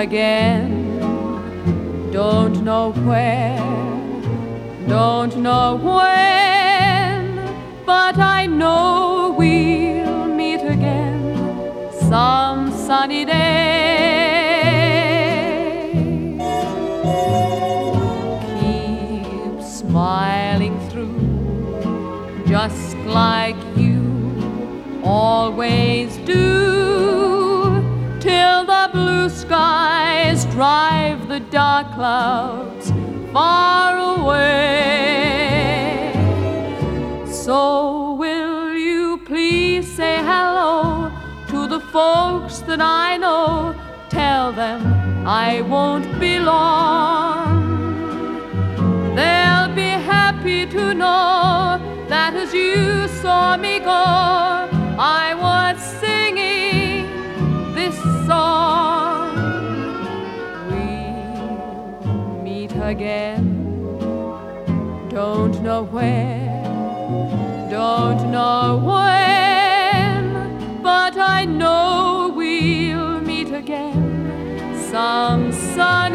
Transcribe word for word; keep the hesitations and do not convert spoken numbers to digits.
again. Don't know where, don't know when, but I know we'll meet again some sunny day. Keep smiling through, just like you always do, till the blue skies drive the dark clouds far away. So will you please say hello to the folks that I know? Tell them I won't be long. They'll be happy to know that as you saw me go, I was singing this song. We'll meet again, don't know where, don't know when, but I know we'll meet again some sun.